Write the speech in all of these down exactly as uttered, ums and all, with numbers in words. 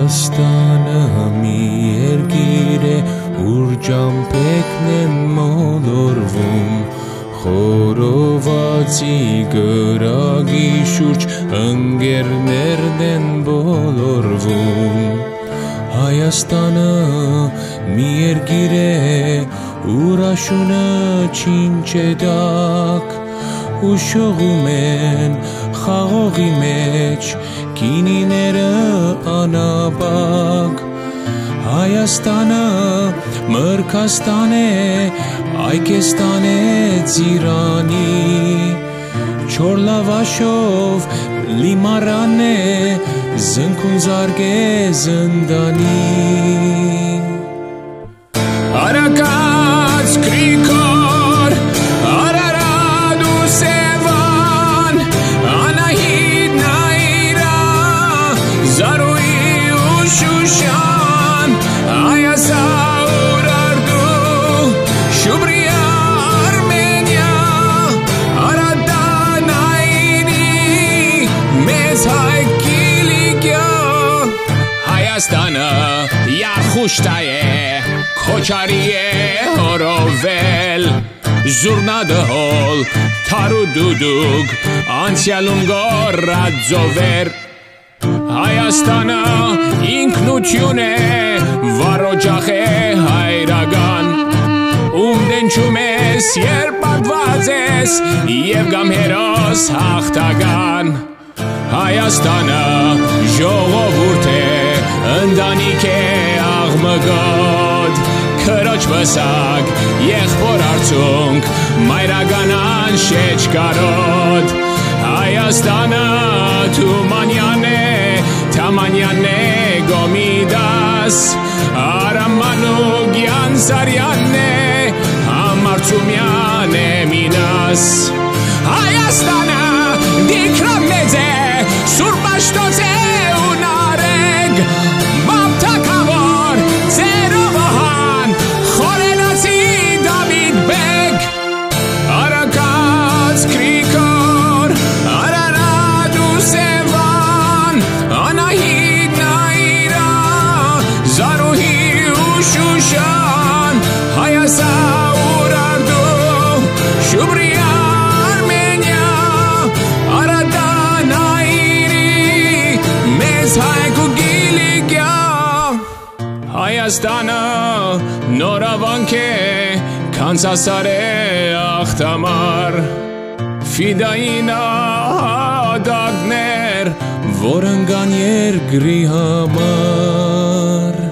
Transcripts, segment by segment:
Հայաստանը մի երկիր է, ուր ճամփեքն են մոլորվում, խորովածի գրագի շուրջ ընկերներն են բոլորվում։ Հայաստանը մի երկիր է, ուր աշունը չինչ է դակ, ու շողում են խաղողի մեջ կինիները անաբակ։ Հայաստանը մրգաստան է, այգեստան է ծիրանի, չոր լավաշով լիմարան է, զնգուն զարգ է զնդանի։ Արագած Գրիգոր, Արարատ ու Սևան, Անահիտ Նաիրա, Զարուհի ու Շուշան, Այասա Ուրարտու, Շուբրիա Արմենիա, Արադա Նաիրի, մեծ հայ Կիլիկիա։ Հայաստանը Յախուշտա է, Քոչարի է հորովել, զուռնադհոլ, թարու դուդուկ, անցյալում գոռաձովեր։ Հայաստանը ինքնություն է, վարոջախ է հայրական, ում դենչում ես, երբ պատված ես, և գամհերոս հաղթական։ Հայաստանը ժողովուրդ է, ընտանիք է աղմկոտ, քրոջ վսակ, եղբոր արցունք, մայրական շեչկարոտ։ Հայաստանը Թումանյան է, Թամանյան է Գոմիդաս, Արամանուկյան Սարյանն է, Համարցումյան է Մինաս։ Հայաստանը դիքրան մեծ է, Սուրբ Աշտոց է ու Նարեկ, Բաբթաքավոր Ձերովահան, Խորենացի Դավիթ բեկ։ Արագած Գրիգոր, Արարատ ու Սևան, Անահիտ Նաիրա, Զարուհի ու Շուշան, Հայասա Ուրարտու, Շուբրիա Արմենիա, Արադա Նաիրի, մեծ հայ Կիլիկիա։ Հայաստանը նորավանք է, Քանսասար է աղթամար, Ֆիդային ահադակներ, որ ընկան երկրի համար։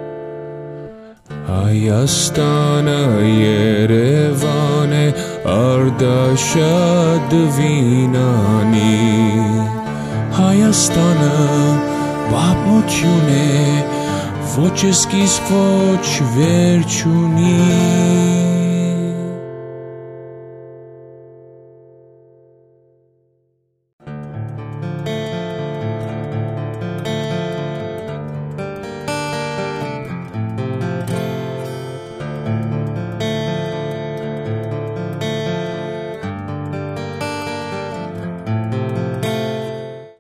Հայաստանը Երևան է, Արդաշադվին անի, Հայաստանը պատմություն է, ոչ սկիզբ ոչ վերջ ունի։